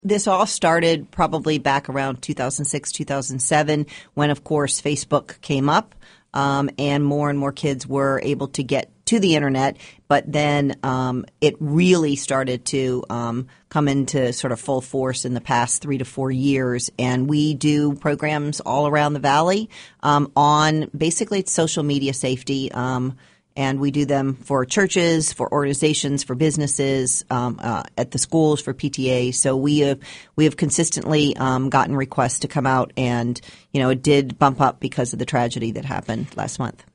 This all started probably back around 2006, 2007, when, of course, Facebook came up, and more kids were able to get to the internet. But then it really started to come into sort of full force in the past 3 to 4 years. And we do programs all around the Valley on basically it's social media safety. And we do them for churches, for organizations, for businesses, at the schools, for PTA. So we have consistently gotten requests to come out, and it did bump up because of the tragedy that happened last month.